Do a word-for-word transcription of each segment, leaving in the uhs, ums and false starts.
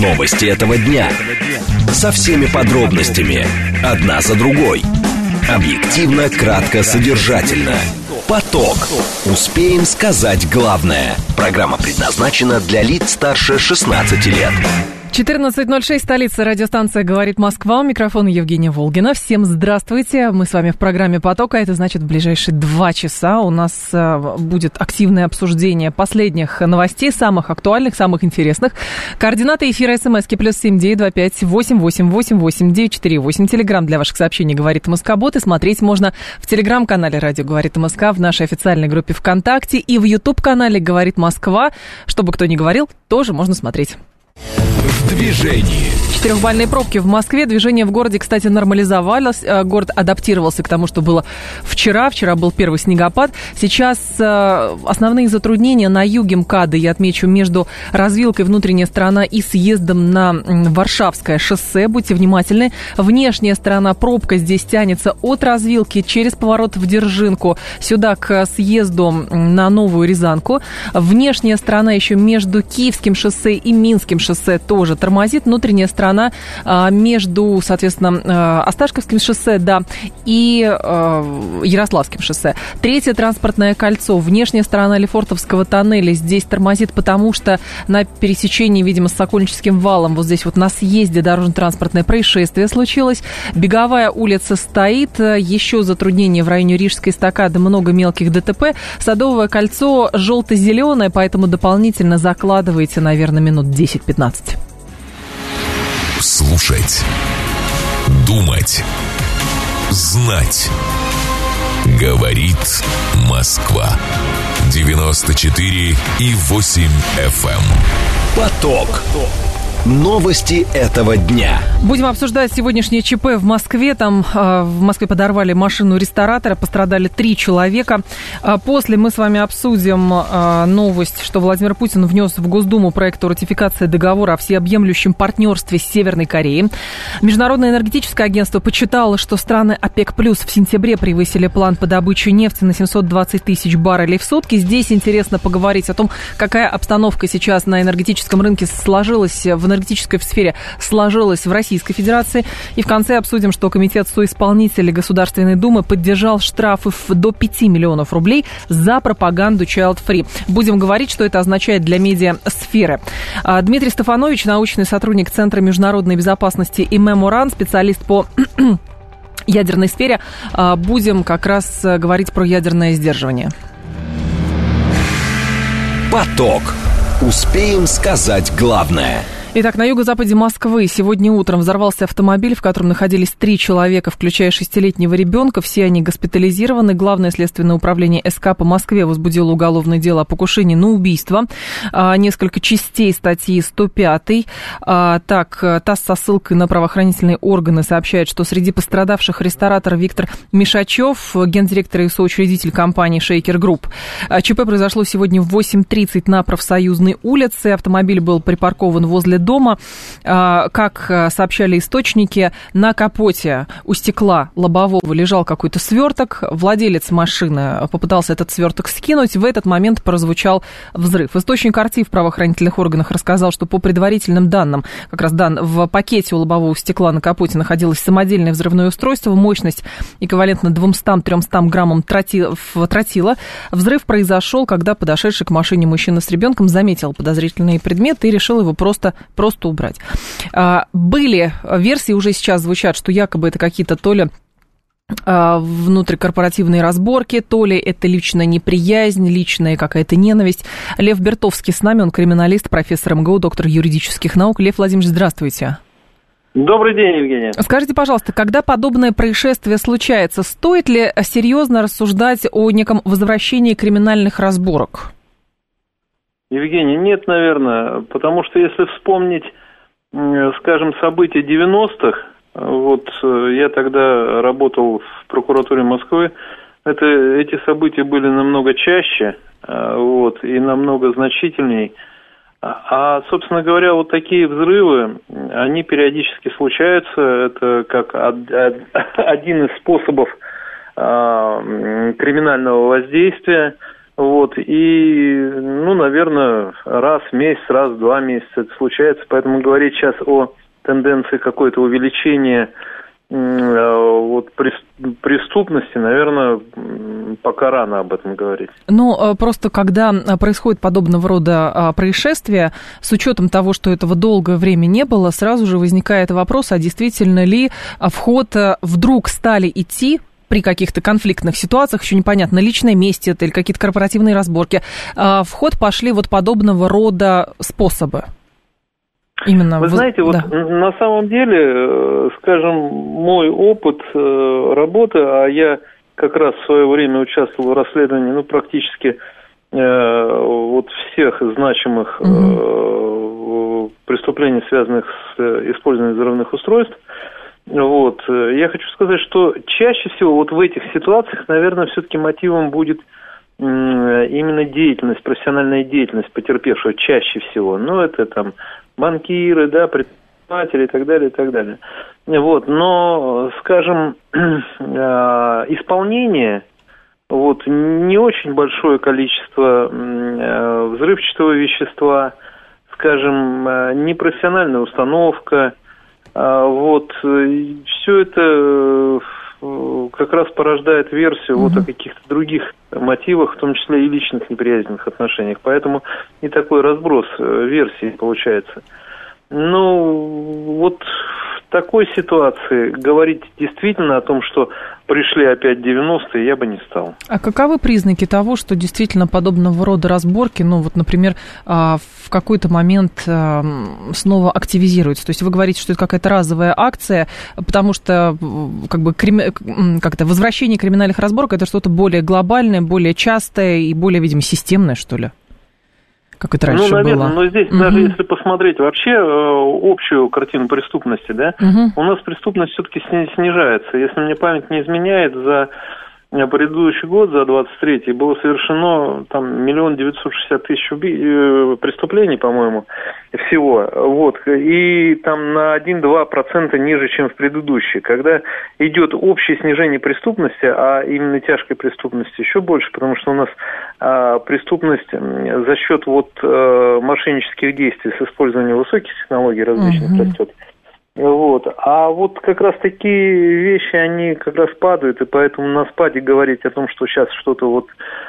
Новости этого дня. Со всеми подробностями. Одна за другой. Объективно, кратко, содержательно. Поток. Успеем сказать главное. Программа предназначена для лиц старше шестнадцати лет. четырнадцать ноль шесть, столица, радиостанция «Говорит Москва». У микрофона Евгения Волгина. Всем здравствуйте. Мы с вами в программе «Поток», а это значит, в ближайшие два часа у нас будет активное обсуждение последних новостей, самых актуальных, самых интересных. Координаты эфира СМСки плюс семь девять два пять восемь восемь восемь восемь девять четыре восемь. Телеграм для ваших сообщений «Говорит Москобот». И смотреть можно в телеграм-канале «Радио Говорит Москва», в нашей официальной группе ВКонтакте и в ютуб-канале «Говорит Москва». Чтобы кто ни говорил, тоже можно смотреть. В движении. Четырехбальные пробки в Москве. Движение в городе, кстати, нормализовалось. Город адаптировался к тому, что было вчера. Вчера был первый снегопад. Сейчас основные затруднения на юге МКАДа, я отмечу, между развилкой внутренняя сторона и съездом на Варшавское шоссе. Будьте внимательны. Внешняя сторона пробка здесь тянется от развилки через поворот в Держинку сюда к съезду на Новую Рязанку. Внешняя сторона еще между Киевским шоссе и Минским шоссе тоже тормозит. Внутренняя сторона между, соответственно, Осташковским шоссе, да, и э, Ярославским шоссе. Третье транспортное кольцо. Внешняя сторона Лефортовского тоннеля здесь тормозит, потому что на пересечении, видимо, с Сокольническим валом, вот здесь вот на съезде дорожно-транспортное происшествие случилось. Беговая улица стоит. Еще затруднения в районе Рижской эстакады, много мелких ДТП. Садовое кольцо желто-зеленое, поэтому дополнительно закладывайте, наверное, минут десять-пятнадцать. Слушать, думать, знать. Говорит Москва. девяносто четыре и восемь эф эм. Поток. Новости этого дня. Будем обсуждать сегодняшнее ЧП в Москве. Там э, в Москве подорвали машину ресторатора, пострадали три человека. А после мы с вами обсудим э, новость, что Владимир Путин внес в Госдуму проект о ратификации договора о всеобъемлющем партнерстве с Северной Кореей. Международное энергетическое агентство подсчитало, что страны ОПЕК+ в сентябре превысили план по добыче нефти на семьсот двадцать тысяч баррелей в сутки. Здесь интересно поговорить о том, какая обстановка сейчас на энергетическом рынке сложилась в энергетической сфере сложилась в Российской Федерации. И в конце обсудим, что Комитет соисполнителей Государственной Думы поддержал штрафы до пяти миллионов рублей за пропаганду Child Free. Будем говорить, что это означает для медиасферы. Дмитрий Стефанович, научный сотрудник Центра международной безопасности и Меморан, специалист по ядерной сфере. Будем как раз говорить про ядерное сдерживание. Поток. Успеем сказать главное. Итак, на юго-западе Москвы сегодня утром взорвался автомобиль, в котором находились три человека, включая шестилетнего ребенка. Все они госпитализированы. Главное следственное управление СК по Москве возбудило уголовное дело о покушении на убийство. А, несколько частей статьи сто пять. А, так, ТАСС со ссылкой на правоохранительные органы сообщает, что среди пострадавших ресторатор Виктор Мишачев, гендиректор и соучредитель компании «Шейкер Групп». А, ЧП произошло сегодня в восемь тридцать на Профсоюзной улице. Автомобиль был припаркован возле дома. Как сообщали источники, на капоте у стекла лобового лежал какой-то сверток. Владелец машины попытался этот сверток скинуть. В этот момент прозвучал взрыв. Источник АРТИ в правоохранительных органах рассказал, что по предварительным данным, как раз дан, в пакете у лобового стекла на капоте находилось самодельное взрывное устройство, мощность эквивалентна двумстам-трёмстам граммам тротила. Взрыв произошел, когда подошедший к машине мужчина с ребенком заметил подозрительный предмет и решил его просто просто убрать. Были версии, уже сейчас звучат, что якобы это какие-то то ли внутрикорпоративные разборки, то ли это личная неприязнь, личная какая-то ненависть. Лев Бертовский с нами, он криминалист, профессор эм гэ у, доктор юридических наук. Лев Владимирович, здравствуйте. Добрый день, Евгения. Скажите, пожалуйста, когда подобное происшествие случается, стоит ли серьезно рассуждать о неком возвращении криминальных разборок? Евгений, нет, наверное, потому что если вспомнить, скажем, события девяностых, вот я тогда работал в прокуратуре Москвы, это, эти события были намного чаще, вот, и намного значительней. А, собственно говоря, вот такие взрывы, они периодически случаются, это как один из способов криминального воздействия. Вот, и, ну, наверное, раз в месяц, раз в два месяца это случается, поэтому говорить сейчас о тенденции какое-то увеличения вот преступности, наверное, пока рано об этом говорить. Но просто когда происходит подобного рода происшествия, с учетом того, что этого долгое время не было, сразу же возникает вопрос, а действительно ли в ход вдруг стали идти при каких-то конфликтных ситуациях, еще непонятно, личное место это или какие-то корпоративные разборки, в ход пошли вот подобного рода способы? Именно Вы в... знаете, вот да. на самом деле, скажем, мой опыт работы, а я как раз в свое время участвовал в расследовании, ну, практически вот всех значимых угу. преступлений, связанных с использованием взрывных устройств. Вот. Я хочу сказать, что чаще всего вот в этих ситуациях, наверное, все-таки мотивом будет именно деятельность, профессиональная деятельность потерпевшего чаще всего. Ну, это там банкиры, да, предприниматели и так далее, и так далее. Вот. Но, скажем, исполнение, вот, не очень большое количество взрывчатого вещества, скажем, непрофессиональная установка, вот, все это как раз порождает версию mm-hmm. вот о каких-то других мотивах, в том числе и личных неприязненных отношениях. Поэтому и такой разброс версий получается. Ну, вот в такой ситуации говорить действительно о том, что пришли опять девяностые, я бы не стал. А каковы признаки того, что действительно подобного рода разборки, ну вот, например, в какой-то момент снова активизируются? То есть вы говорите, что это какая-то разовая акция, потому что как бы как-то возвращение криминальных разборок это что-то более глобальное, более частое и более, видимо, системное, что ли? Как это раньше ну, наверное, было. Но здесь угу. даже если посмотреть вообще э, общую картину преступности, да, угу. у нас преступность все-таки снижается. Если мне память не изменяет, за предыдущий год, за двадцать третий, было совершено там миллион девятьсот шестьдесят тысяч уби... э, преступлений, по-моему, всего. Вот. И там на один-два процента ниже, чем в предыдущий. Когда идет общее снижение преступности, а именно тяжкой преступности еще больше, потому что у нас а, преступность за счет вот а, мошеннических действий с использованием высоких технологий различных mm-hmm. растет. Вот. А вот как раз такие вещи, они как раз падают, и поэтому на спаде говорить о том, что сейчас что-то вот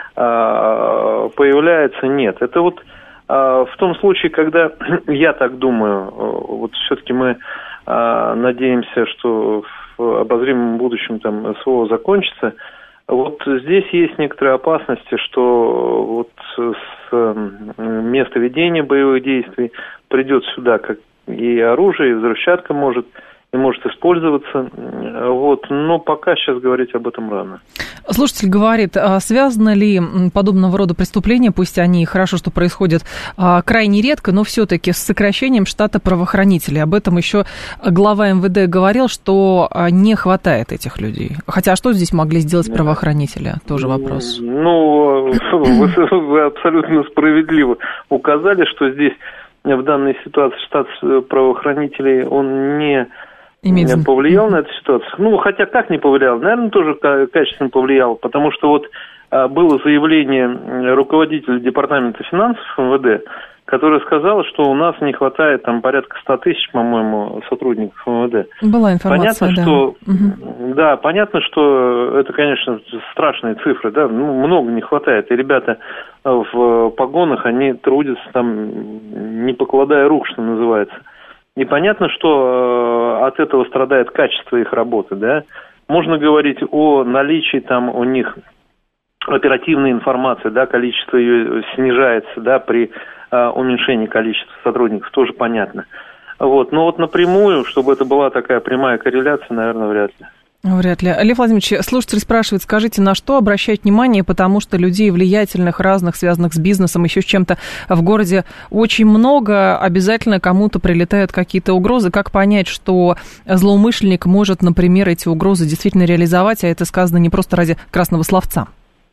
а, появляется, нет. Это вот а, в том случае, когда, я так думаю, вот все-таки мы а, надеемся, что в обозримом будущем там СВО закончится, вот здесь есть некоторые опасности, что вот с места ведения боевых действий придет сюда как и оружие, и взрывчатка может, и может использоваться. Вот. Но пока сейчас говорить об этом рано. Слушатель говорит, связано ли подобного рода преступления, пусть они хорошо, что происходят крайне редко, но все-таки с сокращением штата правоохранителей? Об этом еще глава эм вэ дэ говорил, что не хватает этих людей. Хотя что здесь могли сделать правоохранители? Тоже вопрос. Ну, вы, вы абсолютно справедливо указали, что здесь в данной ситуации штат правоохранителей, он не Имеется... повлиял на эту ситуацию. Ну, хотя как не повлиял? Наверное, тоже качественно повлиял, потому что вот было заявление руководителя департамента финансов эм вэ дэ, которая сказала, что у нас не хватает там порядка ста тысяч, по-моему, сотрудников эм вэ дэ. Была информация, понятно, да. Что, угу. Да, понятно, что это, конечно, страшные цифры, да, ну, много не хватает, и ребята в погонах, они трудятся там, не покладая рук, что называется. И понятно, что от этого страдает качество их работы, да. Можно говорить о наличии там у них оперативной информации, да, количество ее снижается, да, при э, уменьшении количества сотрудников, тоже понятно. Вот, но вот напрямую, чтобы это была такая прямая корреляция, наверное, вряд ли. Вряд ли. Лев Владимирович, слушатель спрашивает, скажите, на что обращать внимание, потому что людей влиятельных, разных, связанных с бизнесом, еще с чем-то в городе очень много, обязательно кому-то прилетают какие-то угрозы. Как понять, что злоумышленник может, например, эти угрозы действительно реализовать, а это сказано не просто ради красного словца?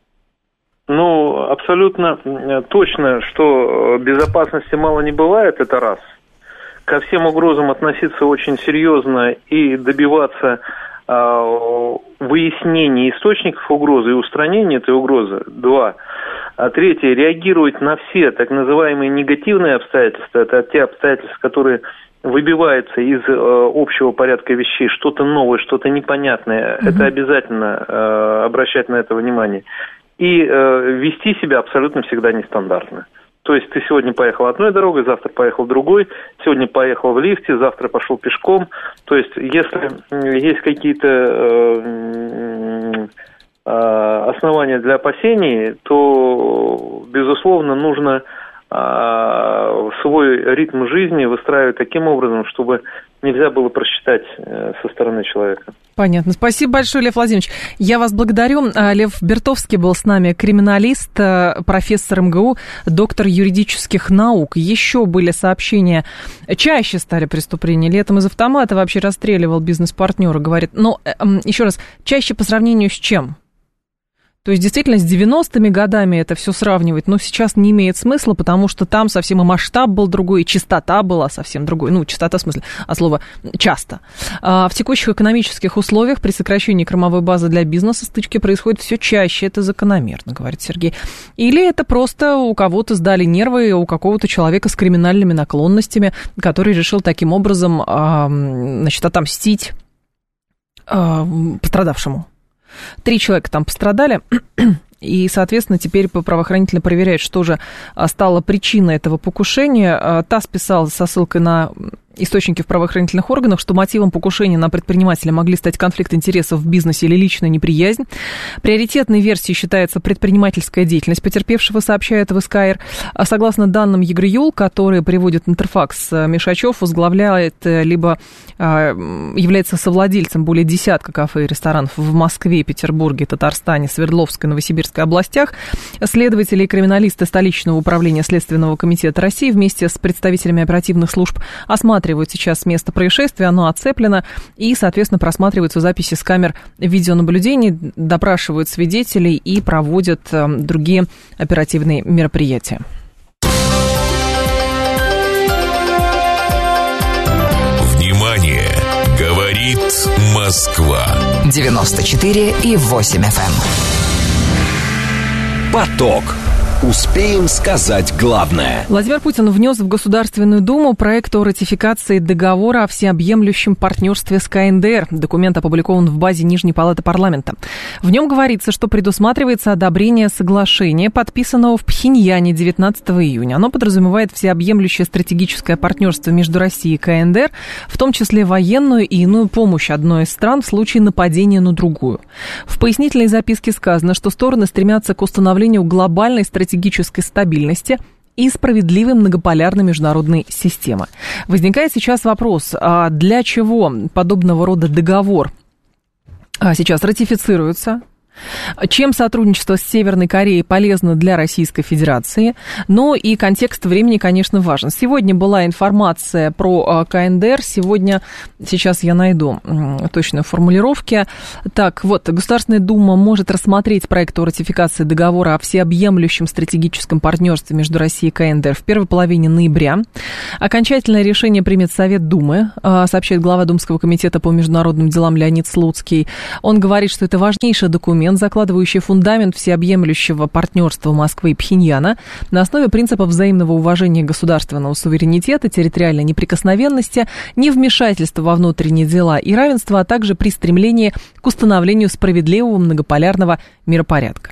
Ну, абсолютно точно, что безопасности мало не бывает, это раз. Ко всем угрозам относиться очень серьезно и добиваться выяснение источников угрозы и устранение этой угрозы. Два. А третье, реагировать на все так называемые негативные обстоятельства, это те обстоятельства, которые выбиваются из э, общего порядка вещей, что-то новое, что-то непонятное, mm-hmm. это обязательно э, обращать на это внимание. И э, вести себя абсолютно всегда нестандартно. То есть ты сегодня поехал одной дорогой, завтра поехал другой, сегодня поехал в лифте, завтра пошел пешком. То есть если есть какие-то э, э, основания для опасений, то, безусловно, нужно э, свой ритм жизни выстраивать таким образом, чтобы нельзя было просчитать э, со стороны человека. Понятно. Спасибо большое, Лев Владимирович. Я вас благодарю. Лев Бертовский был с нами, криминалист, профессор эм гэ у, доктор юридических наук. Еще были сообщения. Чаще стали преступления. Летом из автомата вообще расстреливал бизнес-партнера, говорит. Но, еще раз, чаще по сравнению с чем? То есть, действительно, с девяностыми годами это все сравнивать, но сейчас не имеет смысла, потому что там совсем и масштаб был другой, и частота была совсем другой. Ну, частота в смысле, а слово часто. А в текущих экономических условиях при сокращении кормовой базы для бизнеса стычки происходят все чаще. Это закономерно, говорит Сергей. Или это просто у кого-то сдали нервы, у какого-то человека с криминальными наклонностями, который решил таким образом, значит, отомстить пострадавшему. Три человека там пострадали, и, соответственно, теперь правоохранители проверяют, что же стало причиной этого покушения. ТАСС писал со ссылкой на источники в правоохранительных органах, что мотивом покушения на предпринимателя могли стать конфликт интересов в бизнесе или личная неприязнь. Приоритетной версией считается предпринимательская деятельность потерпевшего, сообщает вэ эс ка эр. Согласно данным ЕГРЮЛ, которые приводит Интерфакс, Мишачев возглавляет либо является совладельцем более десятка кафе и ресторанов в Москве, Петербурге, Татарстане, Свердловской, Новосибирской областях. Следователи и криминалисты столичного управления Следственного комитета России вместе с представителями оперативных служб осматривают сейчас место происшествия, оно оцеплено, и, соответственно, просматриваются записи с камер видеонаблюдения, допрашивают свидетелей и проводят э, другие оперативные мероприятия. Внимание! Говорит Москва. девяносто четыре и восемь эф эм. Поток. Успеем сказать главное. Владимир Путин внес в Государственную Думу проект о ратификации договора о всеобъемлющем партнерстве с ка эн дэ эр. Документ опубликован в базе Нижней палаты парламента. В нем говорится, что предусматривается одобрение соглашения, подписанного в Пхеньяне девятнадцатого июня. Оно подразумевает всеобъемлющее стратегическое партнерство между Россией и ка эн дэ эр, в том числе военную и иную помощь одной из стран в случае нападения на другую. В пояснительной записке сказано, что стороны стремятся к установлению глобальной стратегической стратегической стабильности и справедливой многополярной международной системы. Возникает сейчас вопрос, а для чего подобного рода договор сейчас ратифицируется? Чем сотрудничество с Северной Кореей полезно для Российской Федерации? Но и контекст времени, конечно, важен. Сегодня была информация про ка эн дэ эр. Сегодня, сейчас я найду точные формулировки. Так, вот, Государственная Дума может рассмотреть проект о ратификации договора о всеобъемлющем стратегическом партнерстве между Россией и ка эн дэ эр в первой половине ноября. Окончательное решение примет Совет Думы, сообщает глава Думского комитета по международным делам Леонид Слуцкий. Он говорит, что это важнейший документ, закладывающий фундамент всеобъемлющего партнерства Москвы и Пхеньяна на основе принципов взаимного уважения государственного суверенитета, территориальной неприкосновенности, невмешательства во внутренние дела и равенства, а также при стремлении к установлению справедливого многополярного миропорядка.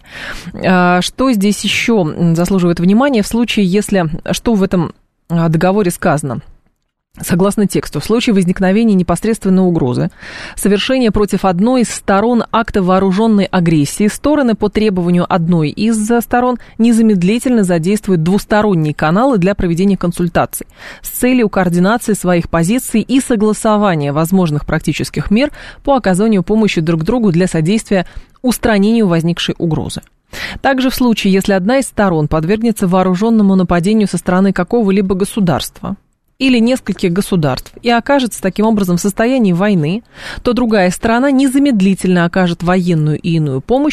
Что здесь еще заслуживает внимания в случае, если... Что в этом договоре сказано? Согласно тексту, в случае возникновения непосредственной угрозы, совершения против одной из сторон акта вооруженной агрессии, стороны по требованию одной из сторон незамедлительно задействуют двусторонние каналы для проведения консультаций с целью координации своих позиций и согласования возможных практических мер по оказанию помощи друг другу для содействия устранению возникшей угрозы. Также в случае, если одна из сторон подвергнется вооруженному нападению со стороны какого-либо государства или нескольких государств и окажется таким образом в состоянии войны, то другая сторона незамедлительно окажет военную и иную помощь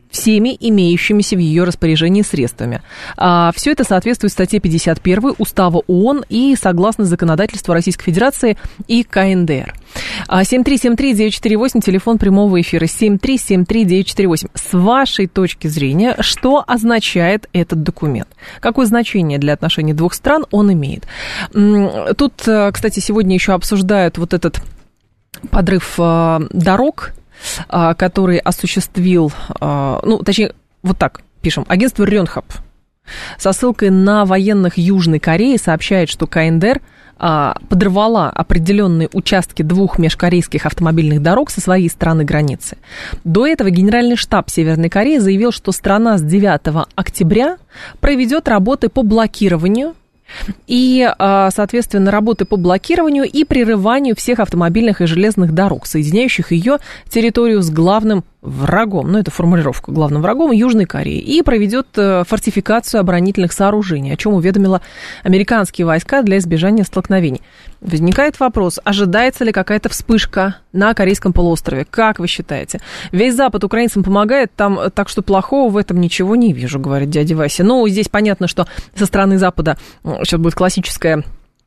всеми имеющимися в ее распоряжении средствами. А, все это соответствует статье пятьдесят первой Устава ООН и согласно законодательству Российской Федерации и КНДР. семь три семь три девять четыре восемь, телефон прямого эфира семь три семь три девять четыре восемь. С вашей точки зрения, что означает этот документ? Какое значение для отношений двух стран он имеет? Тут, кстати, сегодня еще обсуждают вот этот подрыв дорог, который осуществил, ну, точнее, вот так пишем, агентство Рёнхап со ссылкой на военных Южной Кореи сообщает, что КНДР подрывала определенные участки двух межкорейских автомобильных дорог со своей стороны границы. До этого Генеральный штаб Северной Кореи заявил, что страна с девятого октября проведет работы по блокированию и, соответственно, работы по блокированию и прерыванию всех автомобильных и железных дорог, соединяющих ее территорию с главным врагом, ну, это формулировка, главным врагом Южной Кореи, и проведет фортификацию оборонительных сооружений, о чем уведомила американские войска для избежания столкновений. Возникает вопрос, ожидается ли какая-то вспышка на Корейском полуострове? Как вы считаете? Весь Запад украинцам помогает, там, так что плохого в этом ничего не вижу, говорит дядя Вася. Ну, здесь понятно, что со стороны Запада сейчас будет классическое,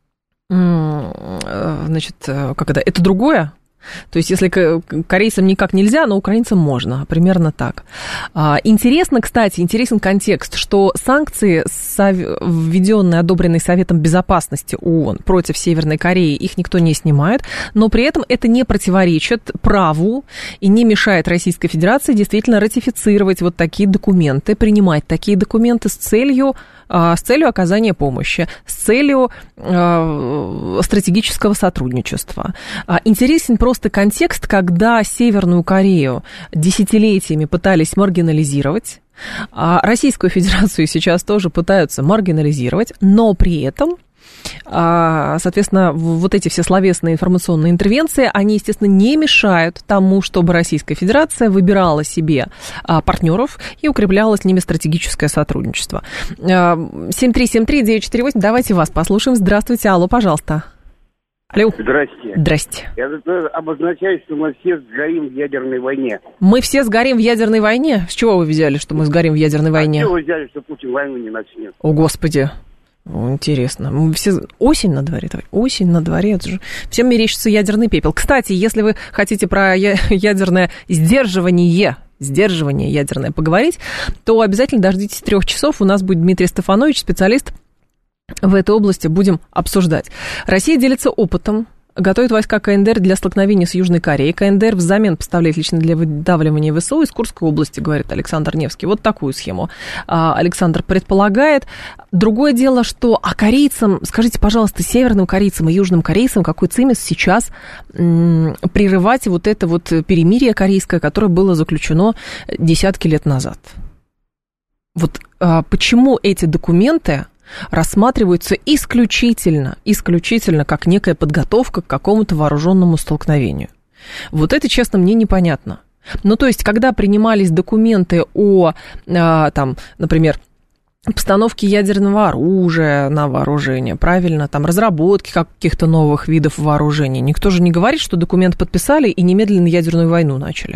значит, как это, это другое. То есть, если корейцам никак нельзя, но украинцам можно, примерно так. Интересно, кстати, интересен контекст, что санкции, введенные, одобренные Советом Безопасности ООН против Северной Кореи, их никто не снимает, но при этом это не противоречит праву и не мешает Российской Федерации действительно ратифицировать вот такие документы, принимать такие документы с целью, с целью оказания помощи, с целью стратегического сотрудничества. Интересен просто контекст, когда Северную Корею десятилетиями пытались маргинализировать, а Российскую Федерацию сейчас тоже пытаются маргинализировать, но при этом, соответственно, вот эти все словесные информационные интервенции, они, естественно, не мешают тому, чтобы Российская Федерация выбирала себе партнеров и укрепляла с ними стратегическое сотрудничество. семь три семь три девять четыре восемь, давайте вас послушаем. Здравствуйте, алло, пожалуйста. Алло. Здрасте. Здрасте. Это обозначает, что мы все сгорим в ядерной войне. Мы все сгорим в ядерной войне? С чего вы взяли, что мы сгорим в ядерной войне? А с чего вы взяли, что Путин войну не начнет? О, Господи. Интересно. Мы все... Осень на дворе. Осень на дворе. Это же... Всем мерещится ядерный пепел. Кстати, если вы хотите про ядерное сдерживание, сдерживание ядерное поговорить, то обязательно дождитесь трех часов. У нас будет Дмитрий Стефанович, специалист в этой области, будем обсуждать. Россия делится опытом, готовит войска КНДР для столкновения с Южной Кореей. КНДР взамен поставляет лично для выдавливания ВСУ из Курской области, говорит Александр Невский. Вот такую схему Александр предполагает. Другое дело, что а корейцам, скажите, пожалуйста, северным корейцам и южным корейцам какой цимис сейчас м, прерывать вот это вот перемирие корейское, которое было заключено десятки лет назад? Вот а, почему эти документы рассматриваются исключительно, исключительно как некая подготовка к какому-то вооруженному столкновению? Вот это, честно, мне непонятно. Ну, то есть, когда принимались документы о, а, там, например, постановке ядерного оружия на вооружение, правильно, там, разработки каких-то новых видов вооружения, никто же не говорит, что документ подписали и немедленно ядерную войну начали.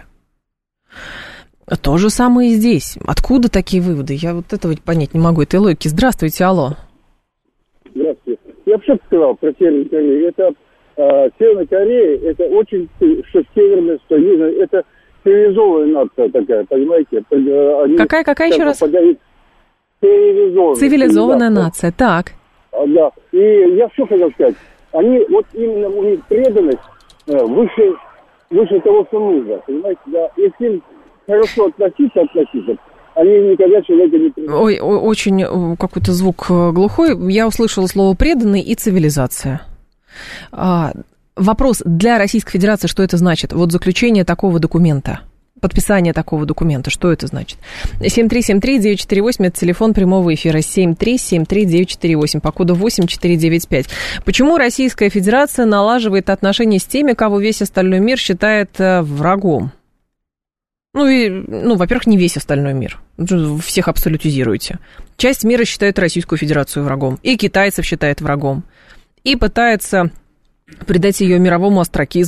То же самое и здесь. Откуда такие выводы? Я вот этого понять не могу. Это логики. Здравствуйте, алло. Здравствуйте. Я бы что сказал про Северную Корею. Это э, Северная Корея, это очень, что северная, что южная, это цивилизованная нация такая, понимаете? Они, какая, какая еще раз? Цивилизованная. Цивилизованная нация, так. Да. И я что хотел сказать. Они, вот именно у них преданность э, выше, выше того, что нужно, понимаете? Да. Если хорошо относиться, относиться, они никогда человека не предают. Ой, очень какой-то звук глухой. Я услышала слово «преданный» и «цивилизация». А, вопрос для Российской Федерации, что это значит? Вот заключение такого документа, подписание такого документа, что это значит? семь три семь три девять четыре восемь, это телефон прямого эфира, семь три семь три девять четыре восемь, по коду восемь четыре девять пять. Почему Российская Федерация налаживает отношения с теми, кого весь остальной мир считает врагом? Ну, и, ну, во-первых, не весь остальной мир. Всех абсолютизируете. Часть мира считает Российскую Федерацию врагом. И китайцев считает врагом. И пытается придать ее мировому остракизму.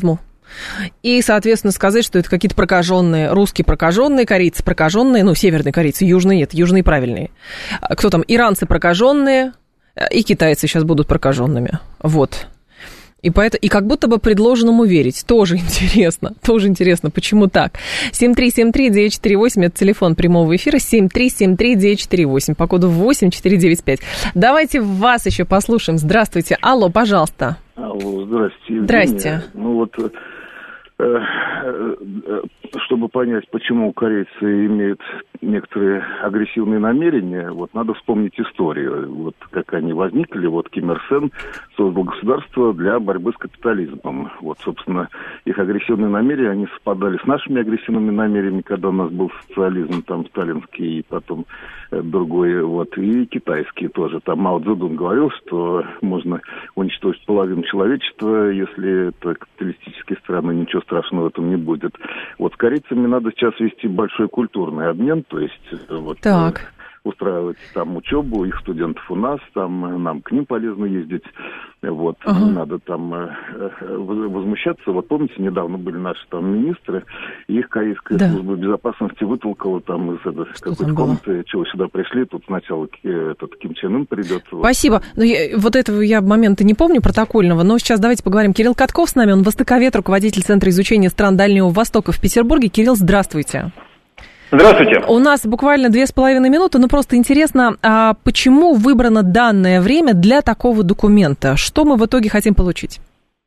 и, соответственно, сказать, что это какие-то прокаженные, русские прокаженные, корейцы прокаженные, ну, северные корейцы, южные нет, южные правильные. Кто там, иранцы прокаженные, и китайцы сейчас будут прокаженными. Вот. И, поэтому, и как будто бы предложенному верить. Тоже интересно. Тоже интересно, почему так. семь три семь три девять четыре восемь, это телефон прямого эфира. семь три семь три девять четыре восемь, по коду восемь четыре девять пять. Давайте вас еще послушаем. Здравствуйте. Алло, пожалуйста. Алло, здрасте, Евгения. Здрасте. Ну вот, э, э, чтобы понять, почему корейцы имеют некоторые агрессивные намерения, вот надо вспомнить историю. Вот как они возникли. Вот Ким Ир Сен создал государство для борьбы с капитализмом. Вот, собственно, их агрессивные намерения, они совпадали с нашими агрессивными намерениями, когда у нас был социализм, там, сталинский, и потом э, другой, вот, и китайский тоже. Там Мао Цзэдун говорил, что можно уничтожить половину человечества, если это капиталистические страны, ничего страшного в этом не будет. Вот с корейцами надо сейчас вести большой культурный обмен, то есть вот, так. устраивать там учебу, их студентов у нас, там нам к ним полезно ездить, вот, ага. не надо там э, возмущаться. Вот помните, недавно были наши там министры, и их корейская да. служба безопасности вытолкала там из этой какой-то комнаты, чего сюда пришли, тут сначала этот Ким Чен Ын придет. Вот. Спасибо. Ну, я, вот этого я момента не помню протокольного, но сейчас давайте поговорим. Кирилл Катков с нами, он востоковед, руководитель Центра изучения стран Дальнего Востока в Петербурге. Кирилл, здравствуйте. Здравствуйте. У нас буквально две с половиной минуты, но просто интересно, а почему выбрано данное время для такого документа? Что мы в итоге хотим получить?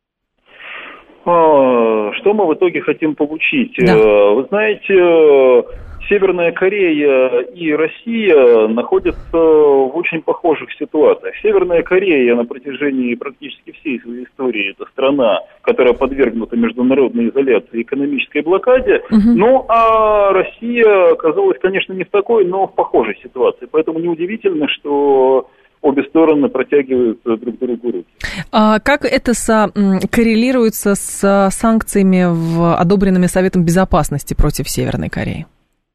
Что мы в итоге хотим получить? Да. Вы знаете, Северная Корея и Россия находятся в очень похожих ситуациях. Северная Корея на протяжении практически всей своей истории — это страна, которая подвергнута международной изоляции и экономической блокаде. Угу. Ну, а Россия оказалась, конечно, не в такой, но в похожей ситуации. Поэтому неудивительно, что обе стороны протягивают друг другу руки. А как это со, коррелируется с санкциями, в, одобренными Советом Безопасности против Северной Кореи?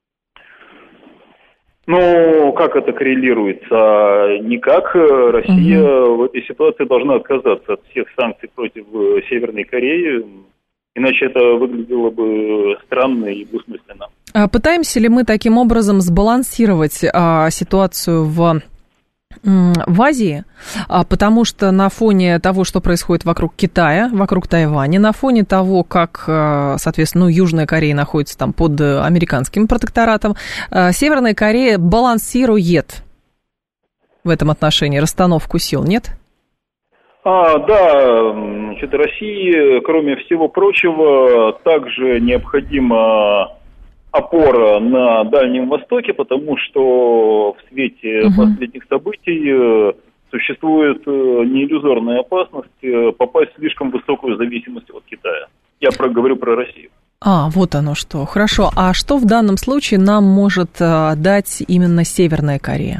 Ну, как это коррелируется? Никак. Россия угу. в этой ситуации должна отказаться от всех санкций против Северной Кореи, иначе это выглядело бы странно и двусмысленно. А пытаемся ли мы таким образом сбалансировать а, ситуацию в... в Азии, потому что на фоне того, что происходит вокруг Китая, вокруг Тайваня, на фоне того, как, соответственно, ну, Южная Корея находится там под американским протекторатом, Северная Корея балансирует в этом отношении расстановку сил, нет? А, да, значит, России, кроме всего прочего, также необходимо опора на Дальнем Востоке, потому что в свете угу. последних событий существует неиллюзорная опасность попасть в слишком высокую зависимость от Китая. Я про, говорю про Россию. А, вот оно что. Хорошо. А что в данном случае нам может дать именно Северная Корея?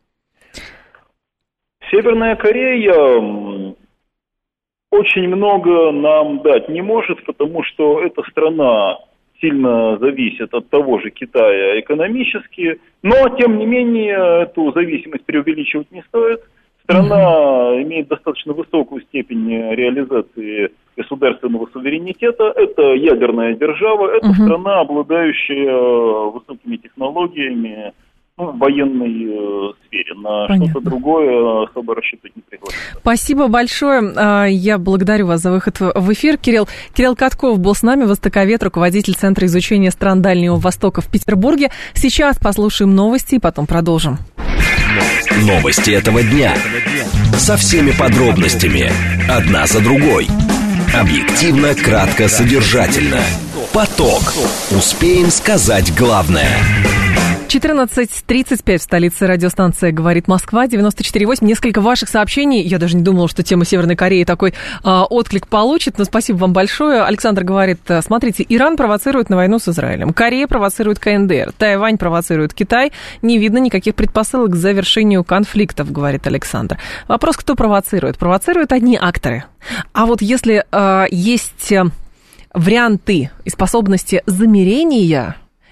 Северная Корея очень много нам дать не может, потому что эта страна сильно зависит от того же Китая экономически, но, тем не менее, эту зависимость преувеличивать не стоит. Страна mm-hmm. имеет достаточно высокую степень реализации государственного суверенитета. Это ядерная держава, это mm-hmm. страна, обладающая высокими технологиями, ну, в военной э, сфере. На Понятно. Что-то другое особо рассчитывать не приходится. Спасибо большое. Я благодарю вас за выход в эфир. Кирилл, Кирилл Катков был с нами, востоковед, руководитель Центра изучения стран Дальнего Востока в Петербурге. Сейчас послушаем новости и потом продолжим. Новости этого дня. Со всеми подробностями. Одна за другой. Объективно, кратко, содержательно. Поток. Успеем сказать главное. четырнадцать тридцать пять в столице. Радиостанция «Говорит Москва», девяносто четыре восемь. Несколько ваших сообщений. Я даже не думала, что тема Северной Кореи такой а, отклик получит, но спасибо вам большое. Александр говорит, смотрите, Иран провоцирует на войну с Израилем, Корея провоцирует ка эн дэ эр, Тайвань провоцирует Китай. Не видно никаких предпосылок к завершению конфликтов, говорит Александр. Вопрос, кто провоцирует? Провоцируют одни акторы. А вот если а, есть варианты и способности замирения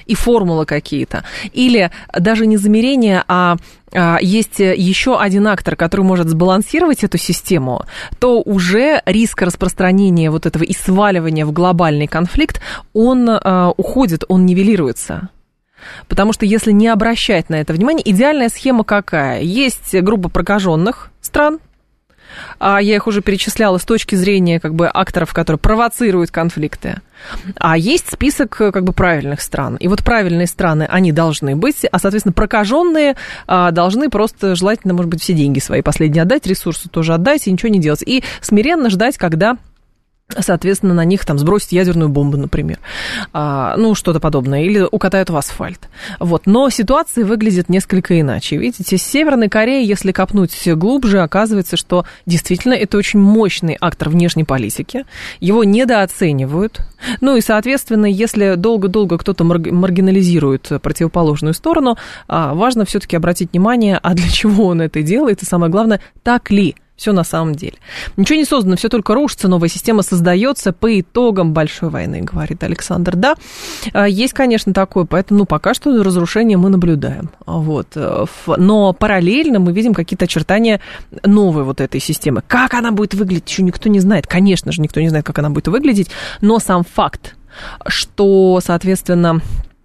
и формулы какие-то. Или даже не замерение, а есть еще один актор, который может сбалансировать эту систему, то уже риск распространения вот этого и сваливания в глобальный конфликт, он а, уходит, он нивелируется. Потому что если не обращать на это внимание, идеальная схема какая? Есть группа прокаженных стран, а я их уже перечисляла с точки зрения как бы акторов, которые провоцируют конфликты. А есть список как бы правильных стран. И вот правильные страны, они должны быть, а, соответственно, прокаженные а, должны просто желательно, может быть, все деньги свои последние отдать, ресурсы тоже отдать и ничего не делать. И смиренно ждать, когда, соответственно, на них там сбросить ядерную бомбу, например. А, ну, что-то подобное. Или укатают в асфальт. Вот. Но ситуация выглядит несколько иначе. Видите, с Северной Кореей, если копнуть глубже, оказывается, что действительно это очень мощный актор внешней политики. Его недооценивают. Ну и, соответственно, если долго-долго кто-то маргинализирует противоположную сторону, важно все-таки обратить внимание, а для чего он это делает, и самое главное, так ли все на самом деле. Ничего не создано, все только рушится, новая система создается по итогам большой войны, говорит Александр. Да, есть, конечно, такое, поэтому ну, пока что разрушение мы наблюдаем. Вот. Но параллельно мы видим какие-то очертания новой вот этой системы. Как она будет выглядеть, еще никто не знает. Конечно же, никто не знает, как она будет выглядеть, но сам факт, что, соответственно,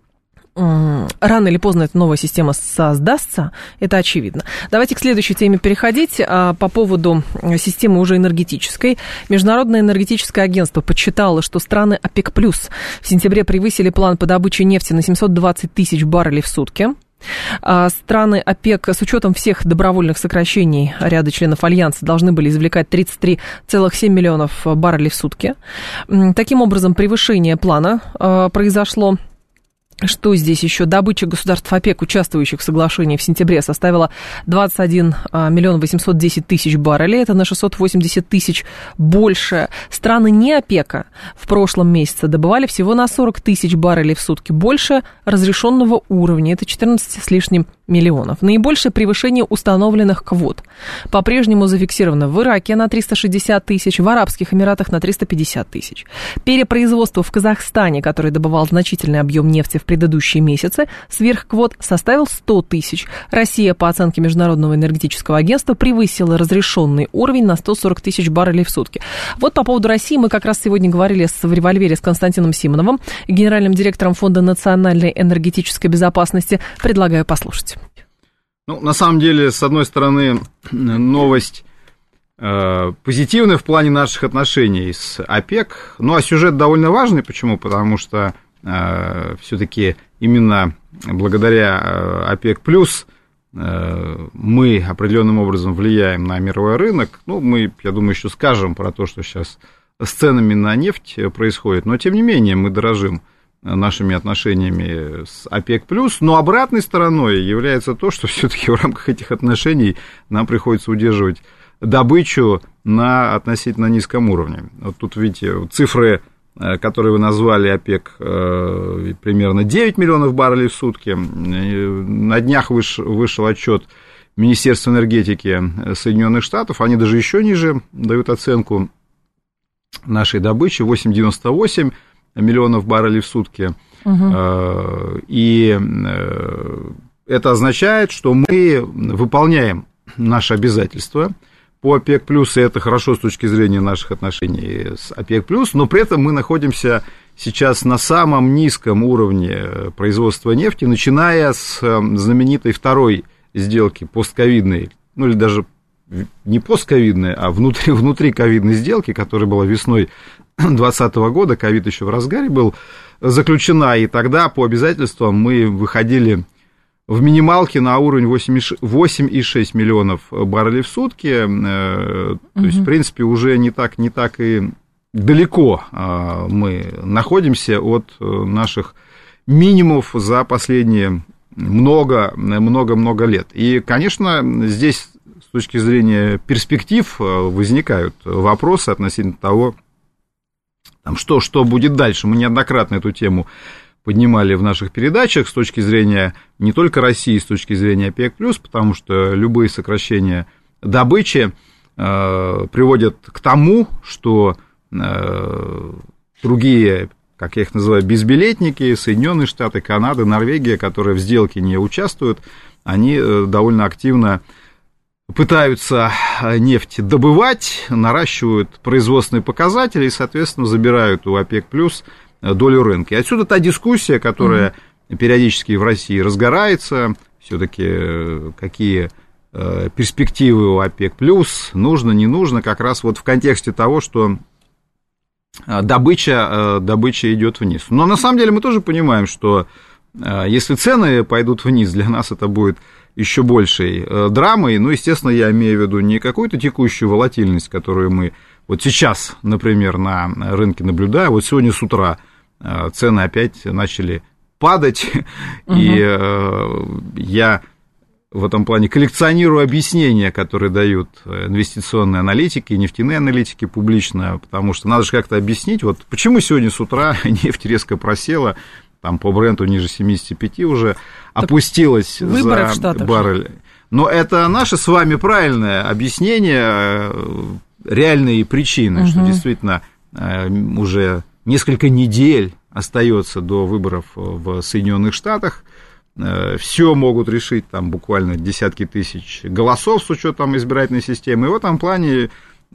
рано или поздно эта новая система создастся, это очевидно. Давайте к следующей теме переходить. По поводу системы уже энергетической. Международное энергетическое агентство подсчитало, что страны ОПЕК+, в сентябре превысили план по добыче нефти на семьсот двадцать тысяч баррелей в сутки. Страны ОПЕК с учетом всех добровольных сокращений ряда членов Альянса должны были извлекать тридцать три целых семь миллионов баррелей в сутки. Таким образом, превышение плана произошло. Что здесь еще? Добыча государств ОПЕК, участвующих в соглашении в сентябре, составила двадцать один миллион восемьсот десять тысяч баррелей. Это на шестьсот восемьдесят тысяч больше. Страны не ОПЕКа в прошлом месяце добывали всего на сорок тысяч баррелей в сутки больше разрешенного уровня. Это четырнадцать с лишним миллионов. Наибольшее превышение установленных квот по-прежнему зафиксировано в Ираке на триста шестьдесят тысяч, в Арабских Эмиратах на триста пятьдесят тысяч. Перепроизводство в Казахстане, который добывал значительный объем нефти в предыдущие месяцы, сверх квот составил сто тысяч. Россия, по оценке Международного энергетического агентства, превысила разрешенный уровень на сто сорок тысяч баррелей в сутки. Вот по поводу России мы как раз сегодня говорили с, в револьвере с Константином Симоновым, генеральным директором Фонда национальной энергетической безопасности. Предлагаю послушать. Ну, на самом деле, с одной стороны, новость э, позитивная в плане наших отношений с ОПЕК. Ну, а сюжет довольно важный. Почему? Потому что э, все-таки именно благодаря э, ОПЕК+, э, мы определенным образом влияем на мировой рынок. Ну, мы, я думаю, еще скажем про то, что сейчас с ценами на нефть происходит. Но, тем не менее, мы дорожим нашими отношениями с ОПЕК+, но обратной стороной является то, что все-таки в рамках этих отношений нам приходится удерживать добычу на относительно низком уровне. Вот тут, видите, цифры, которые вы назвали, ОПЕК, примерно девять миллионов баррелей в сутки. На днях вышел, вышел отчет Министерства энергетики Соединенных Штатов, они даже еще ниже дают оценку нашей добычи, восемь целых девяносто восемь сотых миллионов баррелей в сутки. Uh-huh. И это означает, что мы выполняем наши обязательства по ОПЕК+, и это хорошо с точки зрения наших отношений с ОПЕК+, но при этом мы находимся сейчас на самом низком уровне производства нефти, начиная с знаменитой второй сделки постковидной, ну или даже не постковидной, а внутри, внутри ковидной сделки, которая была весной две тысячи двадцатого года, ковид еще в разгаре был, заключена, и тогда по обязательствам мы выходили в минималке на уровень восемь целых шесть десятых миллионов баррелей в сутки, то угу. есть, в принципе, уже не так, не так и далеко мы находимся от наших минимумов за последние много-много-много лет. И, конечно, здесь с точки зрения перспектив возникают вопросы относительно того, там, что, что будет дальше. Мы неоднократно эту тему поднимали в наших передачах с точки зрения не только России, с точки зрения ОПЕК+, потому что любые сокращения добычи э, приводят к тому, что э, другие как я их называю, безбилетники, Соединенные Штаты, Канада, Норвегия, которые в сделке не участвуют, они довольно активно пытаются нефть добывать, наращивают производственные показатели и, соответственно, забирают у ОПЕК+ долю рынка. И отсюда та дискуссия, которая mm-hmm. периодически в России разгорается, все-таки какие перспективы у ОПЕК+, нужно, не нужно, как раз вот в контексте того, что добыча, добыча идет вниз. Но на самом деле мы тоже понимаем, что если цены пойдут вниз, для нас это будет еще большей драмой. Ну, естественно, я имею в виду не какую-то текущую волатильность, которую мы вот сейчас, например, на рынке наблюдаем. Вот сегодня с утра цены опять начали падать, угу. и я в этом плане коллекционирую объяснения, которые дают инвестиционные аналитики, нефтяные аналитики публично, потому что надо же как-то объяснить, вот почему сегодня с утра нефть резко просела, там по бренду ниже семьдесят пять уже, так опустилась за баррель. Но это наше с вами правильное объяснение реальной причины, угу. что действительно уже несколько недель остается до выборов в Соединенных Штатах. Все могут решить там буквально десятки тысяч голосов с учетом избирательной системы. И в этом плане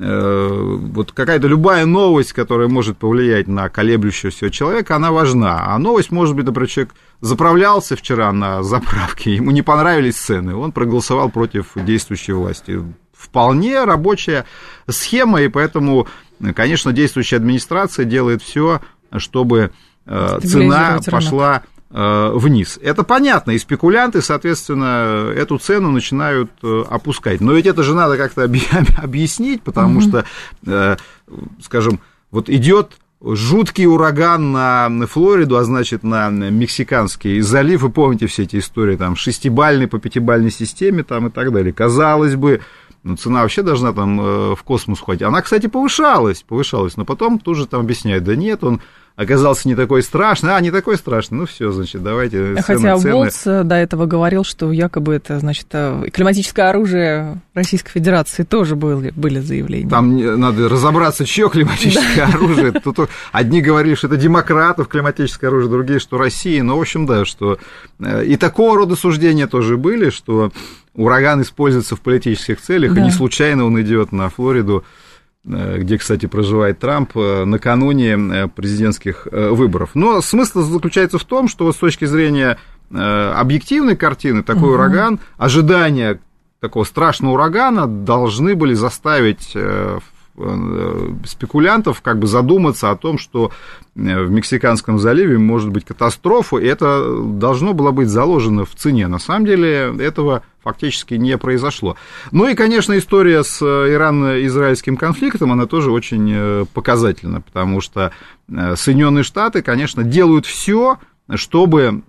э, вот какая-то любая новость, которая может повлиять на колеблющегося человека, она важна. А новость, может быть, например, человек заправлялся вчера на заправке, ему не понравились цены, он проголосовал против действующей власти. Вполне рабочая схема, и поэтому, конечно, действующая администрация делает все, чтобы э, цена пошла вниз. Это понятно, и спекулянты, соответственно, эту цену начинают опускать. Но ведь это же надо как-то объяснить, потому mm-hmm. что, скажем, вот идет жуткий ураган на Флориду, а значит, на Мексиканский залив. Вы помните все эти истории, там, шестибалльной по пятибалльной системе там, и так далее. Казалось бы, ну, цена вообще должна там в космос уходить. Она, кстати, повышалась, повышалась, но потом тут же там объясняют, да нет, он оказался не такой страшный, а, не такой страшный, ну все, значит, давайте цены, Хотя цены. Волц до этого говорил, что якобы это, значит, климатическое оружие Российской Федерации тоже были, были заявления. Там надо разобраться, чье климатическое оружие. Тут одни говорили, что это демократов климатическое оружие, другие, что России, ну, в общем, да, что и такого рода суждения тоже были, что ураган используется в политических целях, да. и не случайно он идет на Флориду, где, кстати, проживает Трамп, накануне президентских выборов. Но смысл заключается в том, что с точки зрения объективной картины такой угу. ураган, ожидания такого страшного урагана должны были заставить спекулянтов как бы задуматься о том, что в Мексиканском заливе может быть катастрофа, и это должно было быть заложено в цене. На самом деле этого фактически не произошло. Ну и, конечно, история с ирано-израильским конфликтом, она тоже очень показательна, потому что Соединенные Штаты, конечно, делают все, чтобы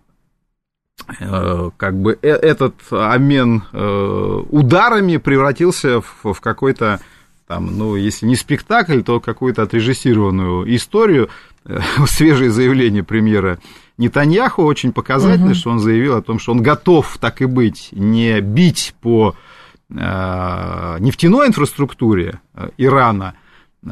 как бы этот обмен ударами превратился в какой-то там, ну, если не спектакль, то какую-то отрежиссированную историю. Свежее заявление премьера Нетаньяху очень показательно, угу. что он заявил о том, что он готов, так и быть, не бить по э, нефтяной инфраструктуре Ирана, э,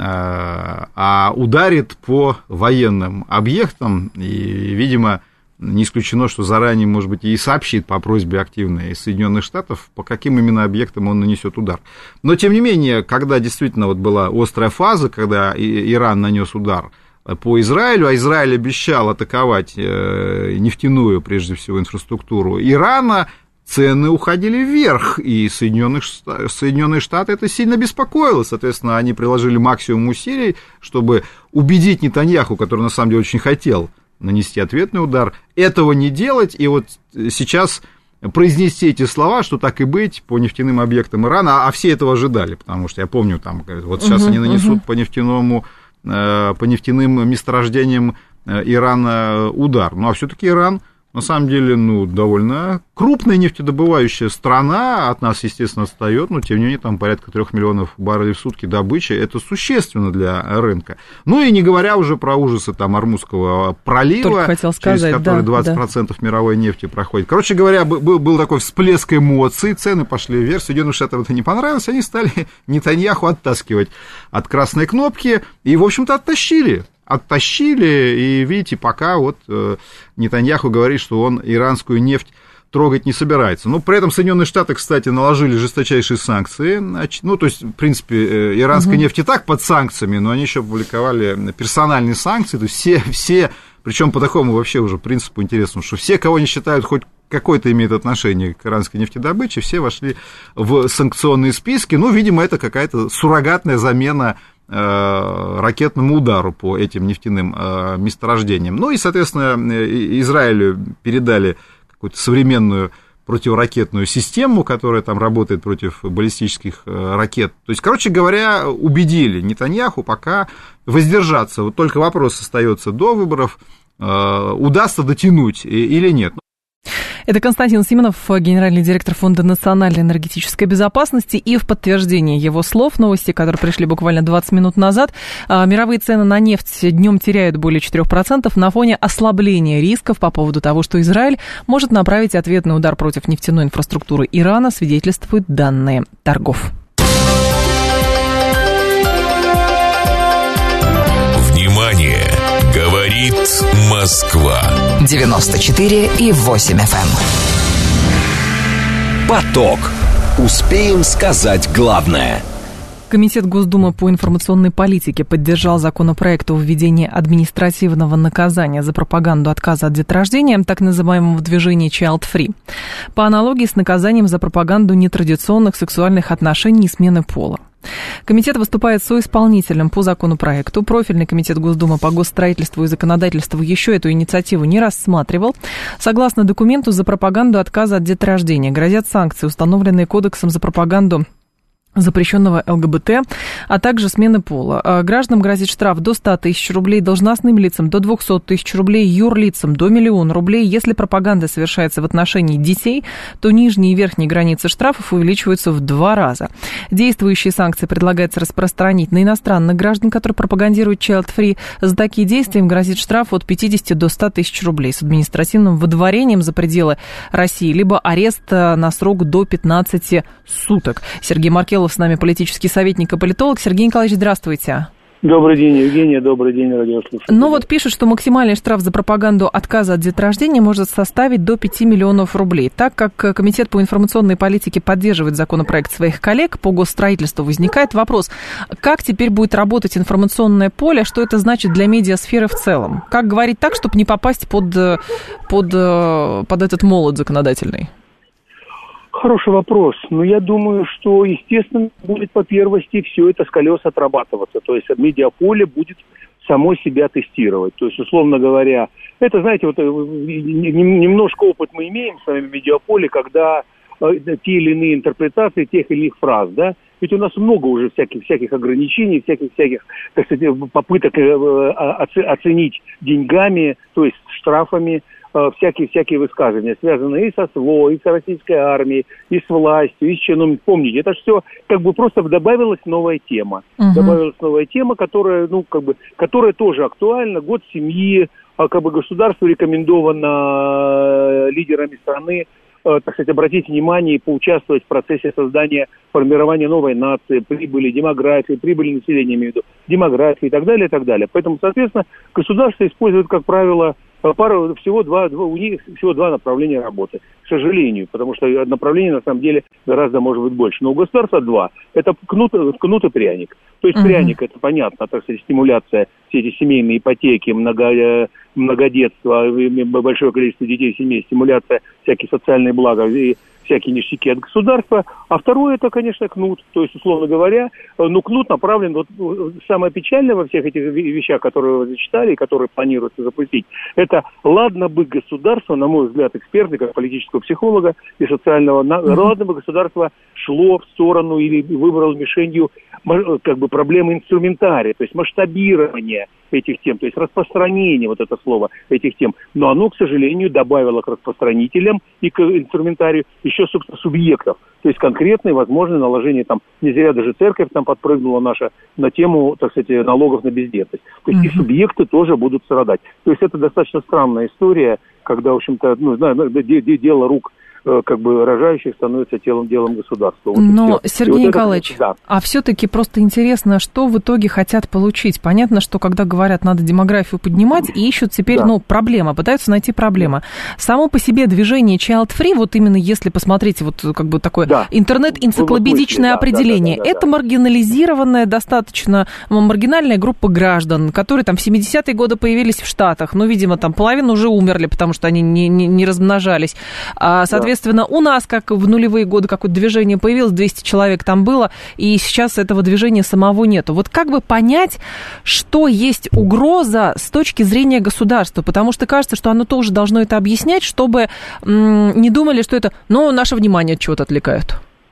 а ударит по военным объектам. И, видимо, не исключено, что заранее, может быть, и сообщит по просьбе активной Соединенных Штатов, по каким именно объектам он нанесет удар. Но, тем не менее, когда действительно вот была острая фаза, когда Иран нанес удар по Израилю, а Израиль обещал атаковать нефтяную, прежде всего, инфраструктуру Ирана, цены уходили вверх, и Соединенных, Соединенные Штаты это сильно беспокоило. Соответственно, они приложили максимум усилий, чтобы убедить Нетаньяху, который на самом деле очень хотел нанести ответный удар, этого не делать, и вот сейчас произнести эти слова, что так и быть, по нефтяным объектам Ирана, а все этого ожидали, потому что я помню, там, вот сейчас uh-huh, они нанесут uh-huh. по нефтяному, по нефтяным месторождениям Ирана удар, ну, а все-таки Иран, на самом деле, ну, довольно крупная нефтедобывающая страна, от нас, естественно, отстает, но, тем не менее, там порядка трех миллионов баррелей в сутки добычи, это существенно для рынка. Ну, и не говоря уже про ужасы там Ормузского пролива, сказать, через который да, двадцать процентов да. мировой нефти проходит. Короче говоря, был, был такой всплеск эмоций, цены пошли вверх, Соединенным Штатам это не понравилось, они стали Нетаньяху оттаскивать от красной кнопки, и, в общем-то, оттащили. оттащили, и, видите, пока вот Нетаньяху говорит, что он иранскую нефть трогать не собирается. Ну, при этом Соединенные Штаты, кстати, наложили жесточайшие санкции. Значит, ну, то есть, в принципе, иранская угу. нефть и так под санкциями, но они еще опубликовали персональные санкции. То есть все, все, причем по такому вообще уже принципу интересному, что все, кого не считают хоть какое-то имеет отношение к иранской нефтедобыче, все вошли в санкционные списки. Ну, видимо, это какая-то суррогатная замена э, ракетному удару по этим нефтяным э, месторождениям. Ну, и, соответственно, Израилю передали какую-то современную противоракетную систему, которая там работает против баллистических ракет. То есть, короче говоря, убедили Нетаньяху пока воздержаться. Вот только вопрос остается до выборов, удастся дотянуть или нет. Это Константин Симонов, генеральный директор Фонда национальной энергетической безопасности. И в подтверждение его слов, новости, которые пришли буквально двадцать минут назад, мировые цены на нефть днем теряют более четыре процента на фоне ослабления рисков по поводу того, что Израиль может направить ответный удар против нефтяной инфраструктуры Ирана, свидетельствуют данные торгов. Внимание! Говорит Москва. девяносто четыре и восемь эф эм. Поток. Успеем сказать главное. Комитет Госдумы по информационной политике поддержал законопроект о введении административного наказания за пропаганду отказа от деторождения, так называемого движения Child Free, по аналогии с наказанием за пропаганду нетрадиционных сексуальных отношений и смены пола. Комитет выступает соисполнителем по законопроекту. Профильный комитет Госдумы по госстроительству и законодательству еще эту инициативу не рассматривал. Согласно документу, за пропаганду отказа от деторождения грозят санкции, установленные Кодексом за пропаганду запрещенного эл гэ бэ тэ, а также смены пола. Гражданам грозит штраф до ста тысяч рублей, должностным лицам до двухсот тысяч рублей, юрлицам до миллиона рублей. Если пропаганда совершается в отношении детей, то нижние и верхние границы штрафов увеличиваются в два раза. Действующие санкции предлагается распространить на иностранных граждан, которые пропагандируют Child Free. За такие действия им грозит штраф от пятидесяти до ста тысяч рублей с административным выдворением за пределы России, либо арест на срок до пятнадцати суток. Сергей Маркелов с нами, политический советник и политолог. Сергей Николаевич, здравствуйте. Добрый день, Евгения, добрый день, радиослушатели. Ну вот пишут, что максимальный штраф за пропаганду отказа от деторождения может составить до пяти миллионов рублей. Так как Комитет по информационной политике поддерживает законопроект своих коллег по госстроительству, возникает вопрос, как теперь будет работать информационное поле, что это значит для медиасферы в целом? Как говорить так, чтобы не попасть под, под, под этот молот законодательный? Хороший вопрос. Но я думаю, что, естественно, будет по первости все это с колес отрабатываться. То есть медиаполе будет само себя тестировать. То есть, условно говоря, это, знаете, вот немножко опыт мы имеем с вами в медиаполе, когда те или иные интерпретации тех или иных фраз, да, ведь у нас много уже всяких, всяких ограничений, всяких-всяких, так сказать, попыток оценить деньгами, то есть штрафами, всякие-всякие высказывания, связанные и со СВО, и с российской армией, и с властью, и с чином. Помните, это же все как бы просто добавилась новая тема. Uh-huh. Добавилась новая тема, которая, ну, как бы, которая тоже актуальна. Год семьи, как бы государству рекомендовано лидерами страны, так сказать, обратить внимание и поучаствовать в процессе создания, формирования новой нации, прибыли, демографии, прибыли населения, имею в виду, демографии и так далее, и так далее. Поэтому, соответственно, государство использует, как правило, пару, всего два, два, у них всего два направления работы, к сожалению, потому что направлений на самом деле гораздо может быть больше. Но у государства два. Это кнут, кнут и пряник. То есть uh-huh. пряник, это понятно, так сказать, стимуляция, все эти семейные ипотеки, много, многодетство, большое количество детей в семье, стимуляция всякие социальные блага и всякие ништяки от государства. А второе, это, конечно, кнут. То есть, условно говоря, ну, кнут направлен, вот самое печальное во всех этих вещах, которые вы зачитали и которые планируется запустить, это ладно бы государство, на мой взгляд, эксперта, как политического психолога и социального, mm-hmm. ладно бы государство шло в сторону или выбрало мишенью как бы проблемы инструментария, то есть масштабирование этих тем, то есть распространение, вот это слово, этих тем. Но оно, к сожалению, добавило к распространителям и к инструментарию еще субъектов. То есть конкретные возможные наложения, там, не зря даже церковь там подпрыгнула наша на тему, так сказать, налогов на бездетность. То есть uh-huh. и субъекты тоже будут страдать. То есть это достаточно странная история, когда, в общем-то, ну, знаю, дело рук как бы рожающих становится телом, делом государства. Вот Но, Сергей вот Николаевич, это, да. а все-таки просто интересно, что в итоге хотят получить. Понятно, что когда говорят, надо демографию поднимать, и ищут теперь, да. ну, проблема, пытаются найти проблемы. Само по себе движение Child Free, вот именно если посмотреть вот как бы такое да. интернет-энциклопедичное да, определение, да, да, да, это да. маргинализированная, достаточно маргинальная группа граждан, которые там в семидесятые годы появились в Штатах, ну, видимо, там половина уже умерли, потому что они не, не, не размножались. А, соответственно, да. у нас, как в нулевые годы, какое-то движение появилось, двести человек там было, и сейчас этого движения самого нету. Вот как бы понять, что есть угроза с точки зрения государства? Потому что кажется, что оно тоже должно это объяснять, чтобы м- не думали, что это, ну, наше внимание от чего-то отвлекают.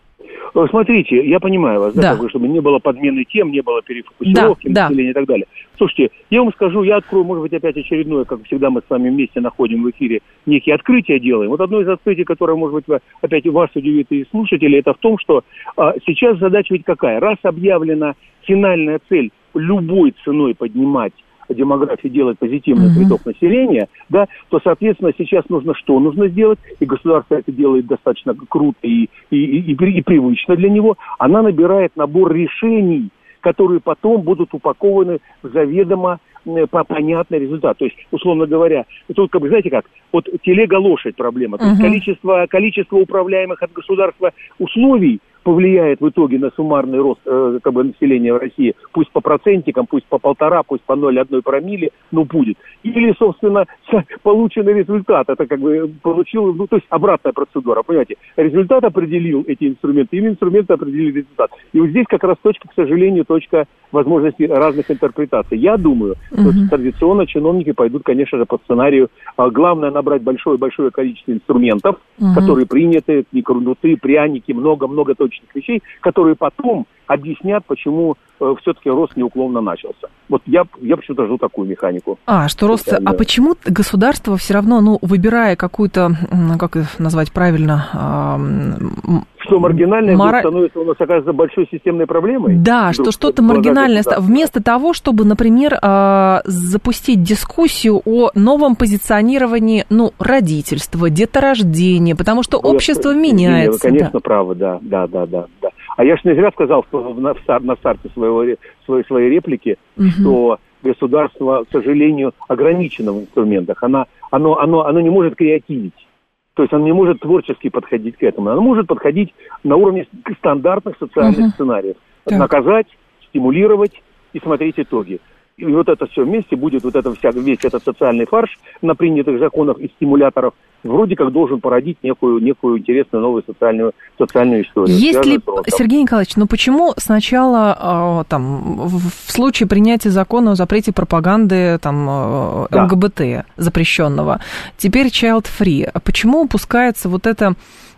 Смотрите, я понимаю вас, да, да. чтобы не было подмены тем, не было перефокусировки да, населения да. и так далее. Слушайте, я вам скажу, я открою, может быть, опять очередное, как всегда мы с вами вместе находим в эфире, некие открытия делаем. Вот одно из открытий, которое, может быть, опять вас удивит и слушателей, это в том, что а, сейчас задача ведь какая? Раз объявлена финальная цель любой ценой поднимать демографии, делать позитивный приток uh-huh. населения, да, то, соответственно, сейчас нужно что? Нужно сделать, и государство это делает достаточно круто и, и, и, и, и привычно для него, она набирает набор решений, которые потом будут упакованы в заведомо по понятный результат. То есть, условно говоря, тут, как бы, знаете как, вот телега-лошадь проблема. То есть uh-huh. количество, количество управляемых от государства условий повлияет в итоге на суммарный рост э, как бы, населения в России, пусть по процентикам, пусть по полтора, пусть по ноль целых одна промилле, но будет. Или, собственно, полученный результат, это как бы получил, ну, то есть обратная процедура, понимаете, результат определил эти инструменты, или инструменты определили результат. И вот здесь как раз точка, к сожалению, точка возможности разных интерпретаций. Я думаю, что uh-huh. традиционно чиновники пойдут, конечно же, по сценарию, а, главное набрать большое-большое количество инструментов, uh-huh. которые приняты, кнуты, пряники, много-много точных вещей, которые потом объяснят, почему э, все-таки рост неуклонно начался. Вот я, я почему-то жду такую механику. А, что рост... А почему государство все равно, ну, выбирая какую-то, как назвать правильно... Э, что маргинальное Мора... становится у нас, оказывается, большой системной проблемой? Да, что что-то маргинальное. Вместо того, чтобы, например, э, запустить дискуссию о новом позиционировании, ну, родительства, деторождения, потому что ну, общество я, меняется. Вы, конечно, да. правы, да, да, да, да, да. А я же не зря сказал на, на старте своего, своей, своей реплики, угу. что государство, к сожалению, ограничено в инструментах. Оно, оно, оно, оно не может креативить. То есть оно не может творчески подходить к этому. Оно может подходить на уровне стандартных социальных угу. сценариев. Так. Наказать, стимулировать и смотреть итоги. И вот это все вместе будет, вот это вся, весь этот социальный фарш на принятых законах и стимуляторов вроде как должен породить некую, некую интересную новую социальную, социальную историю. Есть ли, Сергей Николаевич, ну почему сначала там, в случае принятия закона о запрете пропаганды там, ЛГБТ да. запрещенного, теперь child free, почему упускается вот это,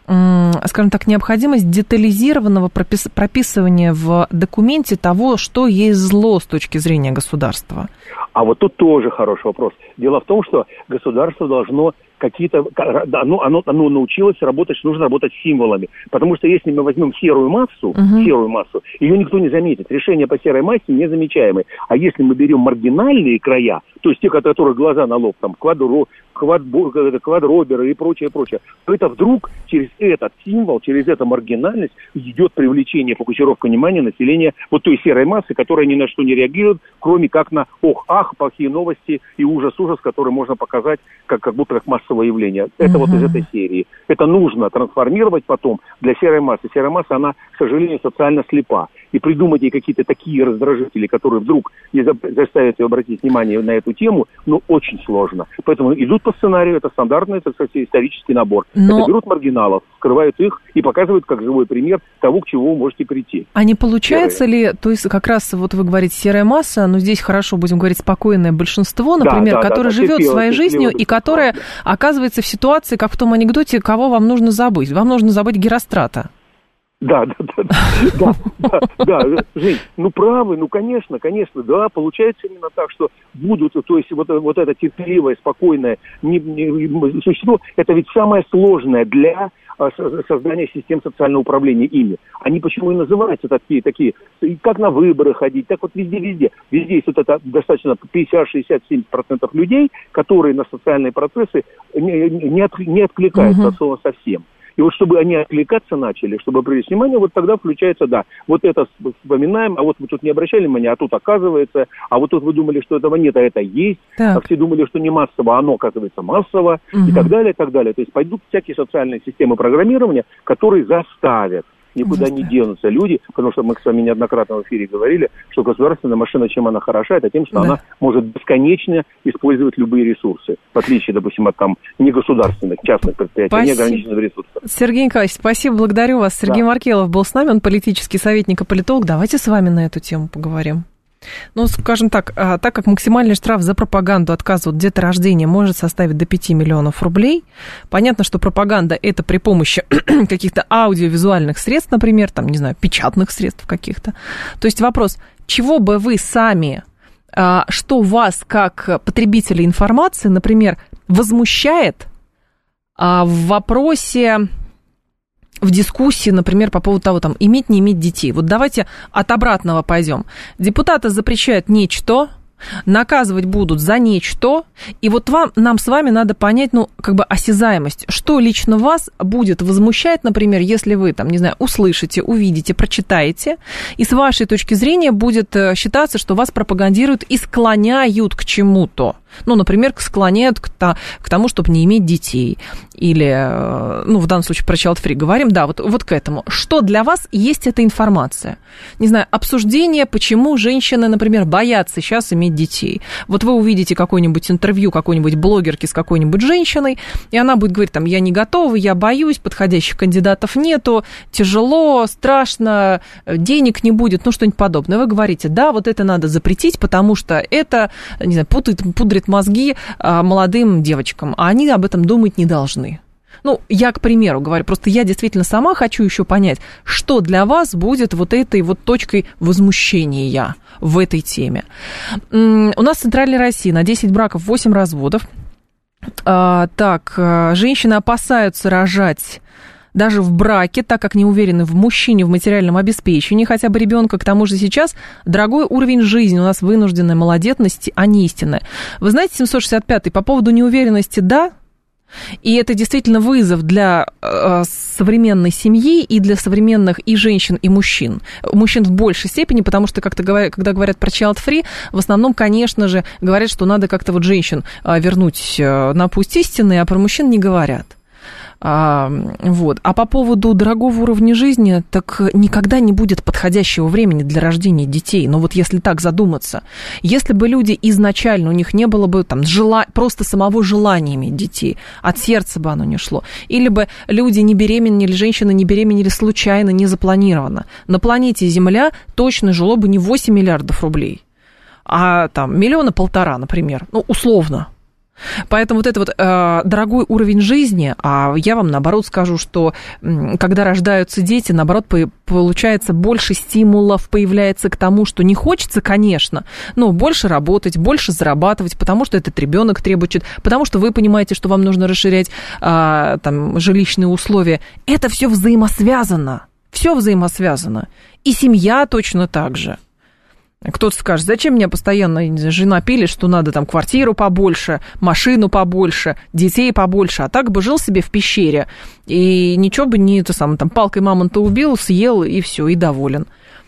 скажем так, необходимость детализированного пропис- прописывания в документе того, что есть зло с точки зрения государства? А вот тут тоже хороший вопрос. Дело в том, что государство должно какие-то... Оно, оно, оно научилось работать, что нужно работать с символами. Потому что если мы возьмем серую массу, uh-huh. серую массу, ее никто не заметит. Решение по серой массе незамечаемое. А если мы берем маргинальные края, то есть те, которые глаза на лоб, там, квадро, квад, квадроберы и прочее, прочее, то это вдруг через этот символ, через эту маргинальность идет привлечение, фокусировка внимания населения вот той серой массы, которая ни на что не реагирует, кроме как на ох-ах, плохие новости и ужас-ужас, который можно показать как, как будто как массовое явление. Это uh-huh. вот из этой серии. Это нужно трансформировать потом для серой массы. Серая масса, она, к сожалению, социально слепа. И придумать ей какие-то такие раздражители, которые вдруг не заставят ее обратить внимание на эту тему, ну, очень сложно. Поэтому идут по сценарию, это стандартный, так сказать, исторический набор. Но... Это берут маргиналов, скрывают их и показывают как живой пример того, к чему вы можете прийти. А не получается Серая. ли, то есть как раз вот вы говорите серая масса, но здесь хорошо, будем говорить, спокойное большинство, например, да, да, которое да, да, живет терпело, своей терпело, жизнью терпело, и которое да. оказывается в ситуации, как в том анекдоте, кого вам нужно забыть. Вам нужно забыть Герострата. Да, да, да, да, да, да, да, Жень, ну правы, ну конечно, конечно, да, получается именно так, что будут, то есть вот, вот это терпеливое, спокойное не, не, существо, это ведь самое сложное для а, создания систем социального управления ими. Они почему и называются такие, такие, как на выборы ходить, так вот везде-везде. Везде есть вот это достаточно пятьдесят, шестьдесят, семьдесят процентов людей, которые на социальные процессы не, не, от, не откликаются uh-huh. от слова совсем. И вот чтобы они отвлекаться начали, чтобы привлечь внимание, вот тогда включается, да, вот это вспоминаем, а вот вы тут не обращали внимания, а тут оказывается, а вот тут вы думали, что этого нет, а это есть, так. А все думали, что не массово, а оно оказывается массово, угу. и так далее, и так далее. То есть пойдут всякие социальные системы программирования, которые заставят. Никуда не денутся люди, потому что мы с вами неоднократно в эфире говорили, что государственная машина, чем она хороша, это тем, что да. она может бесконечно использовать любые ресурсы, в отличие, допустим, от там негосударственных, частных предприятий, спасибо. Неограниченных ресурсов. Сергей Николаевич, спасибо, благодарю вас. Сергей да. Маркелов был с нами, он политический советник и политолог. Давайте с вами на эту тему поговорим. Ну, скажем так, так как максимальный штраф за пропаганду отказа от деторождения может составить до пяти миллионов рублей, понятно, что пропаганда это при помощи каких-то аудиовизуальных средств, например, там, не знаю, печатных средств каких-то. То есть вопрос, чего бы вы сами, что вас как потребителя информации, например, возмущает в вопросе... в дискуссии, например, по поводу того, там, иметь, не иметь детей. Вот давайте от обратного пойдем. Депутаты запрещают нечто, наказывать будут за нечто, и вот вам, нам с вами надо понять, ну, как бы осязаемость, что лично вас будет возмущать, например, если вы, там, не знаю, услышите, увидите, прочитаете, и с вашей точки зрения будет считаться, что вас пропагандируют и склоняют к чему-то. Ну, например, склоняют к, та, к тому, чтобы не иметь детей. Или, ну, в данном случае про child free говорим, да, вот, вот к этому. Что для вас есть эта информация? Не знаю, обсуждение, почему женщины, например, боятся сейчас иметь детей. Вот вы увидите какое-нибудь интервью какой-нибудь блогерки с какой-нибудь женщиной, и она будет говорить, там, я не готова, я боюсь, подходящих кандидатов нету, тяжело, страшно, денег не будет, ну, что-нибудь подобное. Вы говорите, да, вот это надо запретить, потому что это, не знаю, путает, пудрит мозги молодым девочкам, а они об этом думать не должны. Ну, я, к примеру, говорю, просто я действительно сама хочу еще понять, что для вас будет вот этой вот точкой возмущения в этой теме. У нас в Центральной России на десять браков восемь разводов. Так, женщины опасаются рожать даже в браке, так как не уверены в мужчине, в материальном обеспечении хотя бы ребенка. К тому же сейчас дорогой уровень жизни, у нас вынужденная малодетность, а не истинная. Вы знаете, семьсот шестьдесят пятый по поводу неуверенности, да, и это действительно вызов для э, современной семьи и для современных и женщин, и мужчин. Мужчин в большей степени, потому что, как-то говорят, когда говорят про child free, в основном, конечно же, говорят, что надо как-то вот женщин э, вернуть э, на путь истинный, а про мужчин не говорят. А, вот. А по поводу дорогого уровня жизни, так никогда не будет подходящего времени для рождения детей. Но вот если так задуматься, если бы люди изначально, у них не было бы там жела... просто самого желания иметь детей, от сердца бы оно не шло, или бы люди не беременели, женщины не беременели случайно, не запланированно, на планете Земля точно жило бы не восемь миллиардов рублей, а там миллиона полтора, например, ну, условно. Поэтому вот это вот э, дорогой уровень жизни, а я вам наоборот скажу, что э, когда рождаются дети, наоборот, по- получается больше стимулов появляется к тому, что не хочется, конечно, но больше работать, больше зарабатывать, потому что этот ребенок требует, потому что вы понимаете, что вам нужно расширять э, там, жилищные условия. Это все взаимосвязано, все взаимосвязано. И семья точно так же. Кто-то скажет, зачем мне постоянно жена пилит, что надо там квартиру побольше, машину побольше, детей побольше, а так бы жил себе в пещере, и ничего бы не, это самое, там, палкой мамонта убил, съел, и все, и доволен.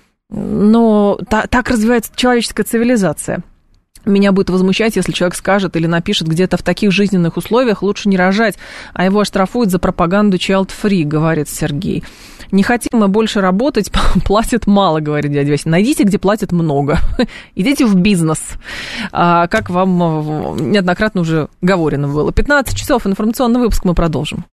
Но та, так развивается человеческая цивилизация. Меня будет возмущать, если человек скажет или напишет где-то в таких жизненных условиях лучше не рожать, а его оштрафуют за пропаганду child free, говорит Сергей. Не хотим мы больше работать, платят мало, говорит дядя Вася. Найдите, где платят много. Идите в бизнес. А, как вам неоднократно уже говорено было. пятнадцать часов, информационный выпуск, мы продолжим.